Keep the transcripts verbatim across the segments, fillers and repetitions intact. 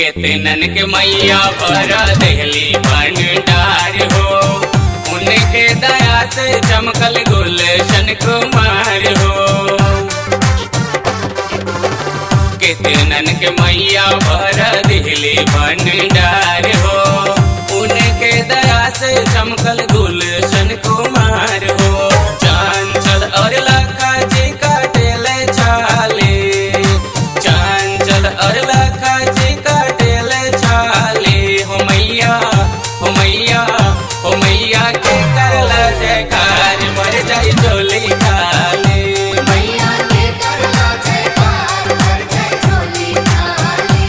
केतनन के मैया पर देहली भंडार हो, उनके दया से चमकल गुलशन कुमार हो। केतनन के मैया पर देहली भंडार हो, उनके दया से चमकल गुलशन कुमार हो। चांचल और लखा जी काटेले छाले, चांचल और लखा जी काटेले छाले। हो मैया हो मैया हो मैया के करला जयकार, मर जाई झोली खाले। मैया के करला जयकार, मर जाई झोली खाली।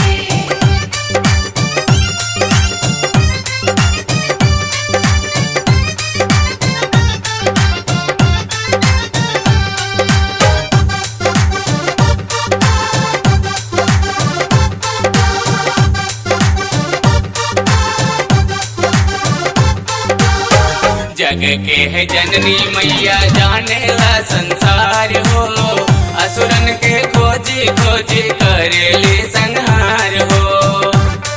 जग के है जननी मैया जानेला संसार हो, असुरन के खोजी खोजी करेली संहार हो।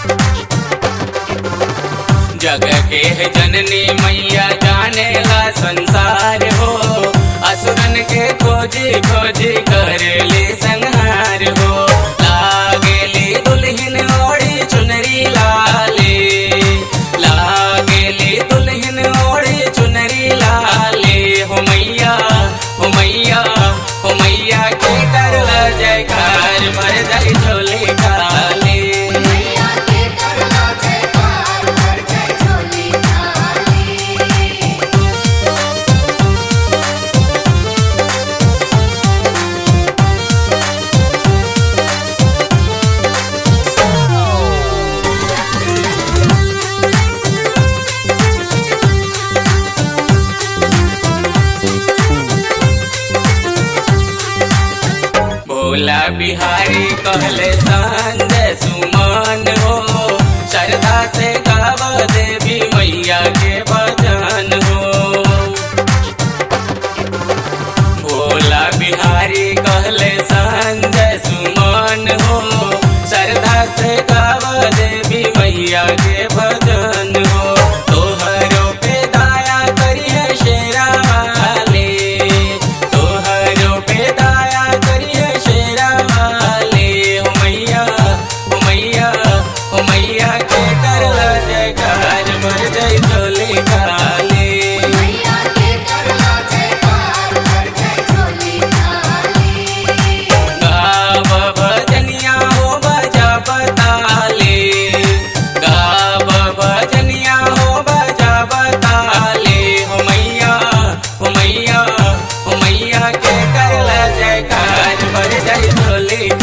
जग के है जननी मैया जानेला संसार हो, असुरन के खोजी खोजी करेली संहार हो। लागेली दुल्हन ओढ़ी चुनरी लाले, लागेली दुल्हन ओढ़ी चुनरी लाले। हो मैया हो मैया हो मैया के करला जयकार, मर जाई झोली खाले। मैया के करला जयकार, मर जाई झोली खाली। भोला बिहारी कहले संजय सुमन हो, श्रद्धा से गाव देवी मैया के भजन हो। भोला बिहारी कहले संजय सुमन हो, श्रद्धा से गाव देवी मैया के भजन हो। तोहरो पे दया करिए शेरा वाले, तोहरो पे दया करिए शेरा वाले। हो मैया हो मैया हो मैया के करला जयकार, मर जाई झोली खाले। मैया के करला जयकार, मर जाई झोली खाली। गाव भजनिया हो बजा बताले, गाव भजनिया हो बजा बताले। हो मैया हो मैया हो मैया के करला जयकार, मर जाई झोली